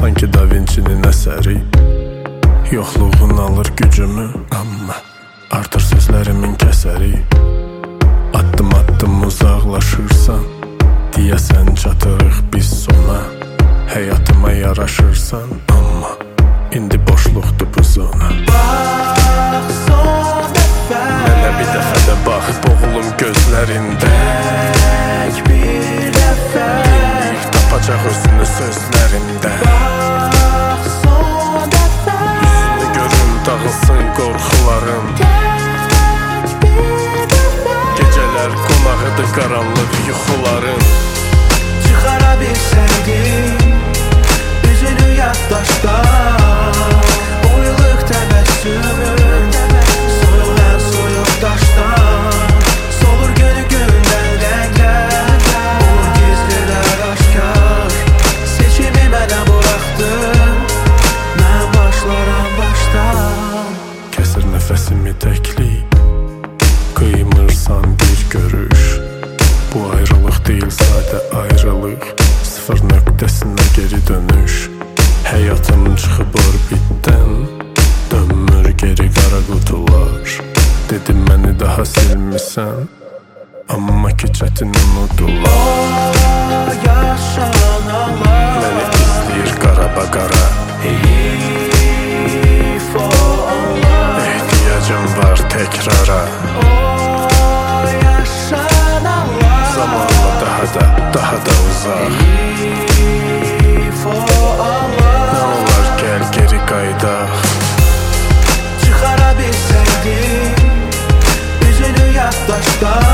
sanki Da Vinci'nin əsəri. Yoxluğun alır gücümü, amma artır sözlərimin kəsəri. Addım uzaqlaşırsan, deyəsən çatırıq biz sona. Həyatıma yaraşırsan, amma indi boşluqdur bu zona. Bax son dəfə, mənə bir dəfə də bax, boğulum gözlərində. tək bir dəfə, Dinləyib tapacaq özünü sözlərində. bax son dəfə, Üzünü görüm, dağılsın qorxularım. tək bir dəfə, Gecələr qonağıdır qaranlıq yuxuların. çıxara bilsəydim üzünü yaddaşdan, oyulıq təbəssümün soyuq ən soyuq daşdan. Solur gönü gündən rənglər, olur gizlilər aşkar. Seçimi mənə buraxdın, mən başlaram başdan. Kəsir nəfəsimi təklik, qıymırsan bir görüş. Bu ayrılıq deyil, sadə ayrılıq, sıfır nöqtəsinə geri dönüş. Həyatım çıxıb orbitdən, dönmür geri qara qutular. Dedim məni daha silmisən, amma ki çətin unudular. O yaşananlar, Məni izləyir qara qara, heyif o anlar. ehtiyacım var təkrara. O yaşananlar, Zamanla daha da uzaq. heyif o anlar. Nə olar gəl geri qaydaq. Çıxara bilsəydim üzünü yaddaşdan,